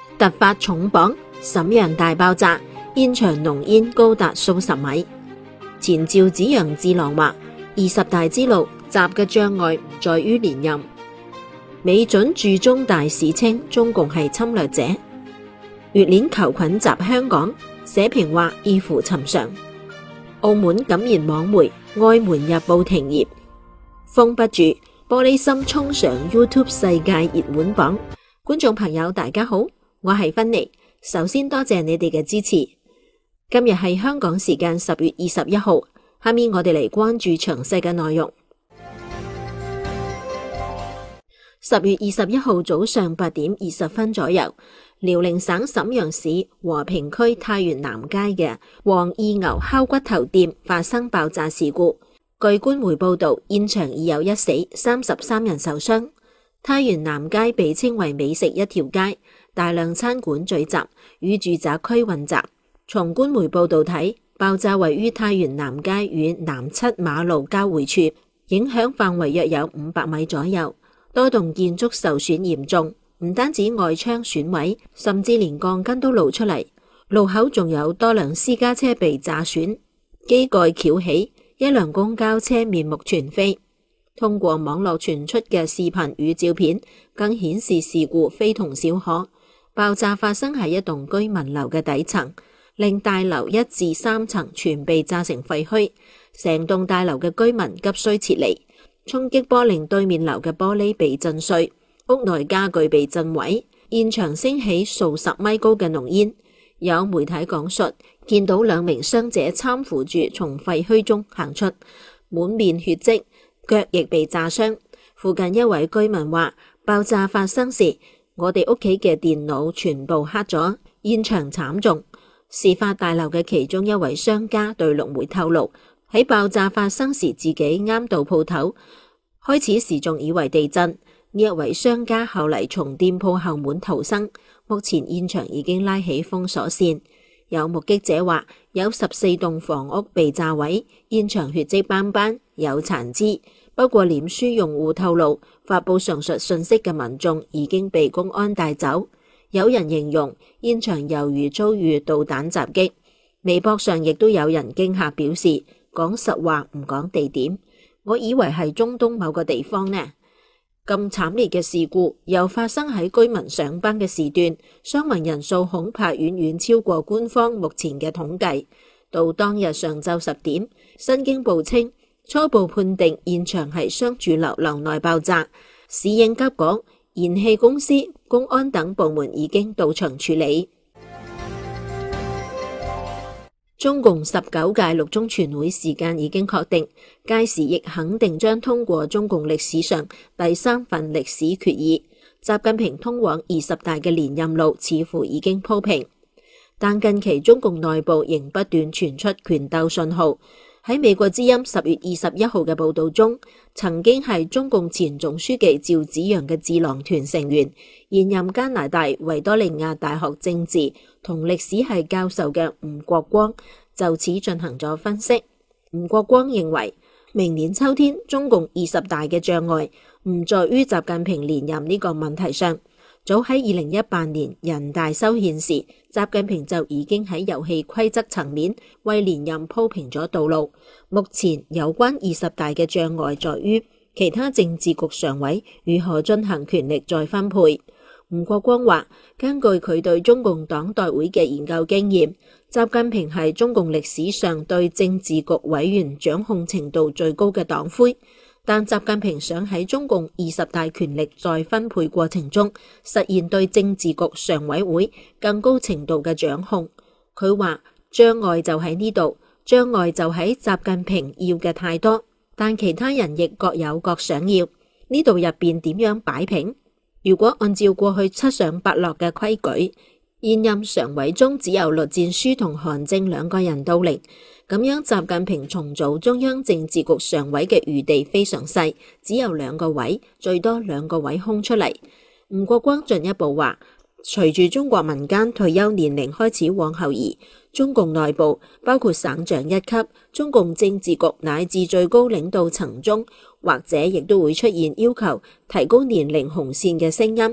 突發重磅，瀋陽大爆炸，現場濃煙高達數十米。前趙紫陽智囊話：20大之路，習嘅障礙唔在於連任。美準駐中大使稱中共係侵略者。越鏈球菌襲香港，社評話異乎尋常。澳門敢言網媒《外媒日報》停業。封不住，玻璃心衝上 YouTube 世界熱門榜。觀眾朋友大家好，我係芬妮，首先多謝你哋嘅支持。今日係香港時間10月21號，下面我哋嚟關注詳細嘅內容。10月21號早上8點20分左右，遼寧省瀋陽市和平區太原南街嘅黃義牛烤骨頭店發生爆炸事故。據官媒報道，現場已有1死，33人受傷。太原南街被稱為美食一條街，大量餐館聚集，與住宅區混雜。從官媒報道睇，爆炸位於太原南街與南七馬路交匯處，影響範圍約有500米左右。多棟建築受損嚴重，唔單止外窗損毀，甚至連鋼筋都露出嚟。路口仲有多輛私家車被炸損，機蓋翹起，一輛公交車面目全非。通過網絡傳出嘅視頻與照片，更顯示事故非同小可。爆炸發生喺一棟居民樓嘅底層，令大樓1至3層全被炸成廢墟，成棟大樓嘅居民急需撤離。衝擊波令對面樓嘅玻璃被震碎，屋內家具被震毀，現場升起數十米高嘅濃煙。有媒體講述，見到2名傷者攙扶住從廢墟中行出，滿面血跡，腳亦被炸傷。附近一位居民話：爆炸發生時，我哋屋企嘅電腦全部黑咗，現場慘重。事發大樓嘅其中一位商家對陸媒透露，喺爆炸發生時自己啱到鋪頭，開始時仲以為地震。呢一位商家後嚟從店鋪後門逃生，目前現場已經拉起封鎖線。有目擊者話，有14棟房屋被炸毀，現場血跡斑斑，有殘肢。不過臉書用戶透露，發佈上述信息嘅民眾已經被公安帶走。有人形容現場猶如遭遇導彈襲擊。微博上亦都有人驚嚇表示，講實話唔講地點，我以為係中東某個地方呢。咁慘烈嘅事故又發生喺居民上班嘅時段，傷亡人數恐怕遠遠超過官方目前嘅統計。到當日上晝10點，新京報稱初步判定現場係商住樓樓內爆炸，市應急局、燃氣公司、公安等部門已經到場處理。中共19屆六中全會時間已經確定，屆時亦肯定將通過中共歷史上第3份歷史決議。習近平通往20大嘅連任路似乎已經鋪平，但近期中共內部仍不斷傳出權鬥信號。喺美國之音10月21號嘅報道中，曾經係中共前總書記趙紫陽嘅智囊團成員、現任加拿大維多利亞大學政治同歷史系教授嘅吳國光就此進行咗分析。吳國光認為，明年秋天中共20大嘅障礙唔在於習近平連任呢個問題上。早喺2018年人大修憲時，習近平就已經喺遊戲規則層面為連任鋪平咗道路。目前有關20大嘅障礙在於其他政治局常委如何進行權力再分配。吳國光話，根據佢對中共黨代會嘅研究經驗，習近平係中共歷史上對政治局委員掌控程度最高嘅黨魁。但習近平想喺中共20大權力再分配過程中，實現對政治局常委會更高程度嘅掌控。佢話障礙就喺呢度，障礙就喺習近平要嘅太多，但其他人亦各有各想要。呢度入邊點樣擺平？如果按照過去七上八落嘅規矩，現任常委中只有栗戰書同韓正2個人到齡。咁樣習近平重組中央政治局常委嘅餘地非常細，只有2個位，最多2個位空出嚟。吳國光進一步話，隨住中國民間退休年齡開始往後移，中共內部包括省長一級、中共政治局乃至最高領導層中，或者亦都會出現要求提高年齡紅線嘅聲音。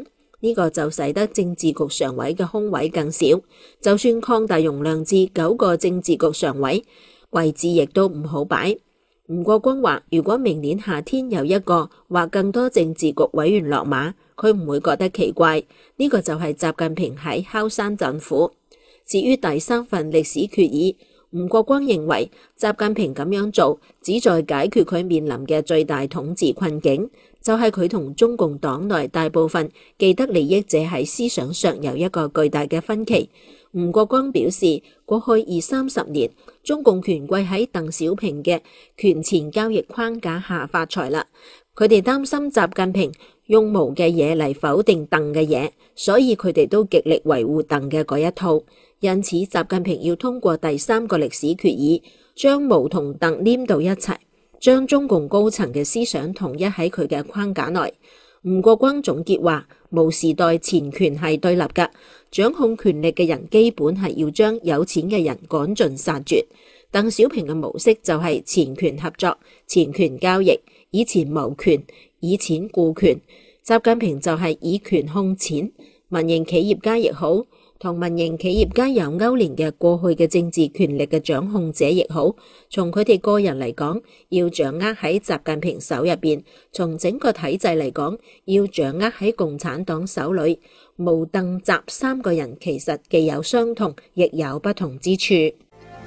呢個就使得政治局常委嘅空位更少。就算擴大容量至9個政治局常委，位置亦都唔好擺。吳國光話，如果明年夏天有1個或更多政治局委員落馬，佢唔會覺得奇怪。呢個就係習近平喺敲山震虎。至於第3份歷史決議，吳國光認為習近平咁樣做旨在解決佢面臨嘅最大統治困境，就係佢同中共黨內大部分既得利益者喺思想上有一個巨大嘅分歧。吳國光表示，過去20-30年，中共權貴喺鄧小平嘅權錢交易框架下發財啦。佢哋擔心習近平用毛嘅嘢嚟否定鄧嘅嘢，所以佢哋都極力維護鄧嘅嗰一套。因此，習近平要通過第3個歷史決議，將毛同鄧黏到一齊，將中共高層嘅思想統一喺佢嘅框架內。吳國光總結話，毛時代錢權係對立㗎，掌控權力嘅人基本係要將有錢嘅人趕盡殺絕。鄧小平嘅模式就係錢權合作、錢權交易，以錢謀權，以錢顧權。習近平就係以權控錢，民營企業家亦好，同民營企業家有勾連嘅過去嘅政治權力嘅掌控者亦好，從佢哋個人嚟講，要掌握喺習近平手入邊；從整個體制嚟講，要掌握喺共產黨手裏。毛鄧習3個人其實既有相同，亦有不同之處。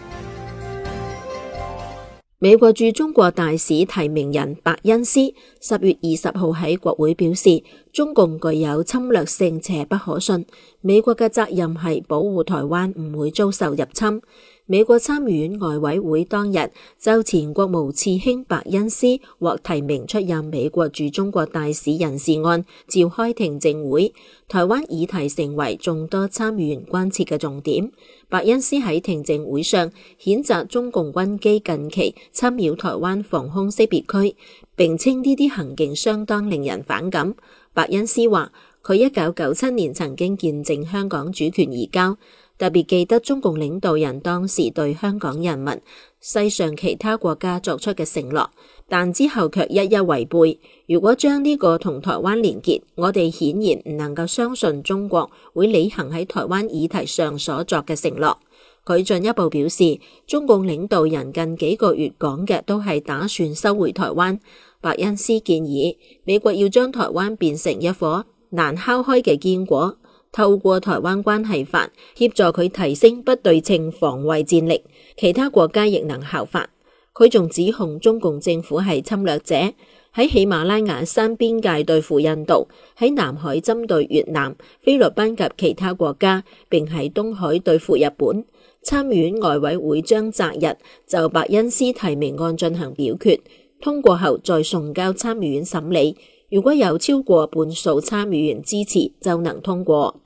美國駐中國大使提名人白恩斯10月20號喺國會表示，中共具有侵略性且不可信，美國嘅責任係保護台灣唔會遭受入侵。美國參議院外委會當日就前國務次卿白恩斯獲提名出任美國駐中國大使人事案召開聽證會，台灣議題成為眾多參議員關切嘅重點。白恩斯喺聽證會上譴責中共軍機近期侵擾台灣防空識別區，並稱呢啲行徑相當令人反感。白恩斯話，佢1997年曾經見證香港主權移交，特別記得中共領導人當時對香港人民、世上其他國家作出嘅承諾，但之後卻一一違背。如果將呢個同台灣連結，我哋顯然唔能夠相信中國會履行喺台灣議題上所作嘅承諾。佢進一步表示，中共領導人近幾個月講嘅都係打算收回台灣。白恩斯建議美國要將台灣變成一顆難敲開嘅堅果，透過台灣關係法協助佢提升不對稱防衛戰力，其他國家亦能效法。佢仲指控中共政府係侵略者，喺喜馬拉雅山邊界對付印度，喺南海針對越南、菲律賓及其他國家，並喺東海對付日本。參議院外委會將擇日就白恩斯提名案進行表決，通過後再送交參議院審理。如果有超過半數參議員支持，就能通過。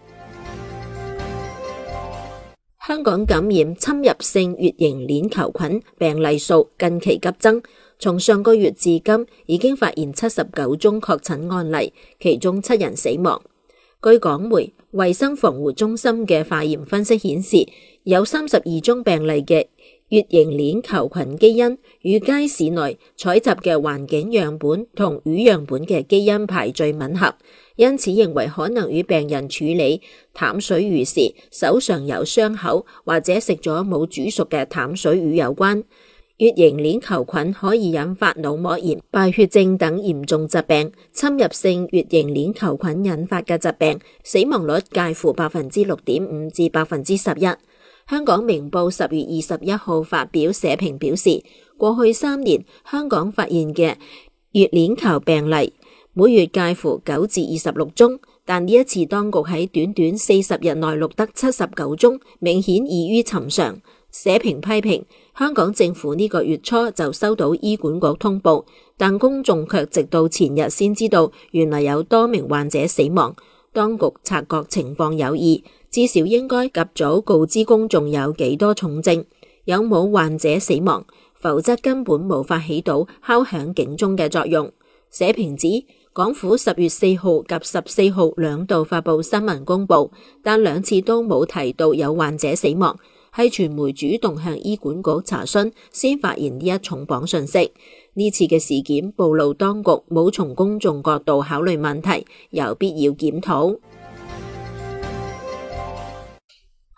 香港感染侵入性乙型鏈球菌病例數近期急增，從上個月至今已經發現79宗確診案例，其中7人死亡。據港媒衛生防護中心嘅化驗分析顯示，有32宗病例嘅乙型鏈球菌基因與街市內採集嘅環境樣本同魚樣本嘅基因排序吻合，因此認為可能與病人處理淡水魚時手上有傷口或者食咗冇煮熟嘅淡水魚有關。乙型鏈球菌可以引發腦膜炎、敗血症等嚴重疾病。侵入性乙型鏈球菌引發嘅疾病，死亡率介乎 6.5% 至 11%。香港明報10月21號發表社評表示，過去3年香港發現嘅乙鏈球病例每月介乎9至26宗，但呢一次當局喺短短40日內錄得79宗，明顯異於尋常。社評批評香港政府呢個月初就收到醫管局通報，但公眾卻直到前日先知道原來有多名患者死亡。當局察覺情況有異，至少應該及早告知公眾有幾多重症，有冇患者死亡，否則根本無法起到敲響警鐘嘅作用。社評指港府10月4號及14號兩度發布新聞公報，但兩次都冇提到有患者死亡，係傳媒主動向醫管局查詢先發現呢一重磅訊息。呢次嘅事件暴露當局冇從公眾角度考慮問題，有必要檢討。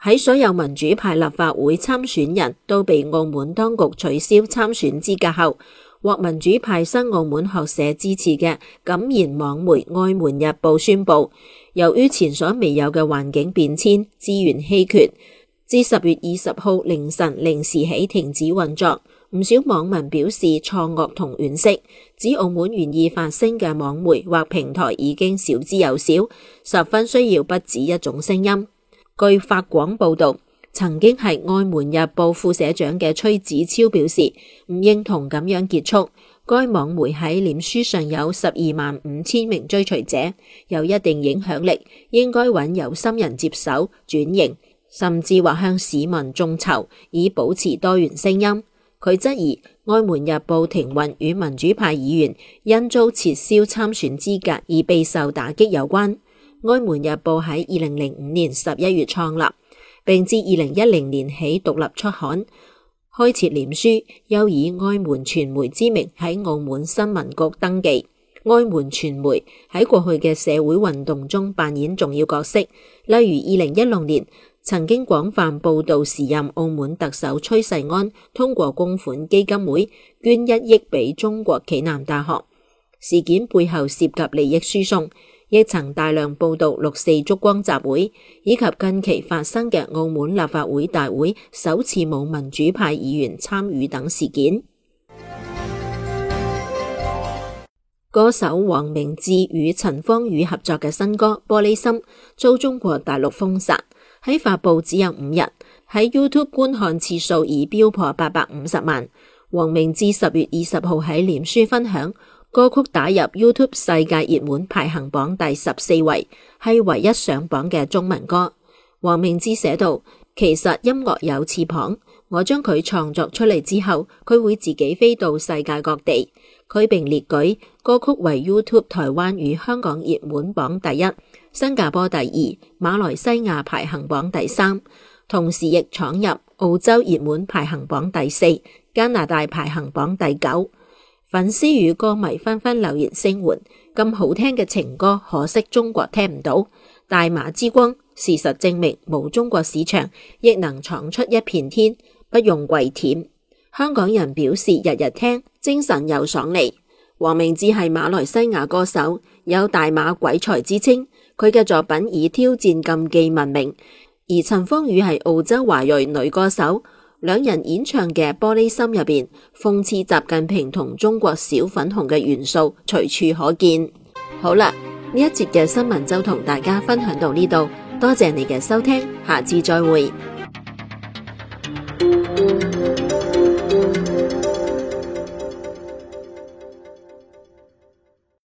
喺所有民主派立法會參選人都被澳門當局取消參選資格後，獲民主派新澳門學社支持嘅敢言網媒《愛門日報》宣布，由於前所未有嘅環境變遷、資源稀缺，自10月20號凌晨0時起停止運作。唔少網民表示錯愕同惋惜，指澳門願意發聲嘅網媒或平台已經少之又少，十分需要不止一種聲音。據法廣報道，曾經係《愛門日報》副社長嘅崔子超表示唔認同咁樣結束。該網媒喺臉書上有125000名追隨者，有一定影響力，應該揾有心人接手轉型，甚至或向市民眾籌，以保持多元聲音。佢質疑《愛門日報》停運與民主派議員因遭撤銷參選資格而備受打擊有關。《愛門日報》喺2005年11月創立，並自2010年起獨立出刊，開設臉書，又以愛門傳媒之名喺澳門新聞局登記。愛門傳媒喺過去嘅社會運動中扮演重要角色，例如2016年曾經廣泛報導時任澳門特首崔世安通過公款基金會捐1億俾中國暨南大學。事件背後涉及利益輸送，亦曾大量報導6·4燭光集會，以及近期發生嘅澳門立法會大會首次冇民主派議員參與等事件。歌手黃明志與陳芳語合作嘅新歌《玻璃心》遭中國大陸封殺，喺發佈只有5日，喺 YouTube 觀看次數已飆破850萬。黃明志10月20號喺臉書分享，歌曲打入 YouTube 世界熱門排行榜第14位，係唯一上榜嘅中文歌。黃明志寫道：其實音樂有翅膀，我將佢創作出嚟之後，佢會自己飛到世界各地。佢並列舉歌曲為 YouTube 台灣與香港熱門榜第1，新加坡第2，馬來西亞排行榜第3，同時亦闖入澳洲熱門排行榜第4，加拿大排行榜第9。粉絲與歌迷紛紛留言聲援，咁好聽嘅情歌，可惜中國聽唔到。大馬之光，事實證明冇中國市場，亦能闖出一片天，不用跪舔。香港人表示日日聽，精神又爽利。黃明志係馬來西亞歌手，有大馬鬼才之稱，佢嘅作品以挑戰禁忌聞名。而陳芳語係澳洲華裔女歌手，兩人演唱嘅《玻璃心》入邊，諷刺習近平同中國小粉紅嘅元素隨處可見。好啦，呢一節嘅新聞就同大家分享到呢度，多謝你嘅收聽，下次再會。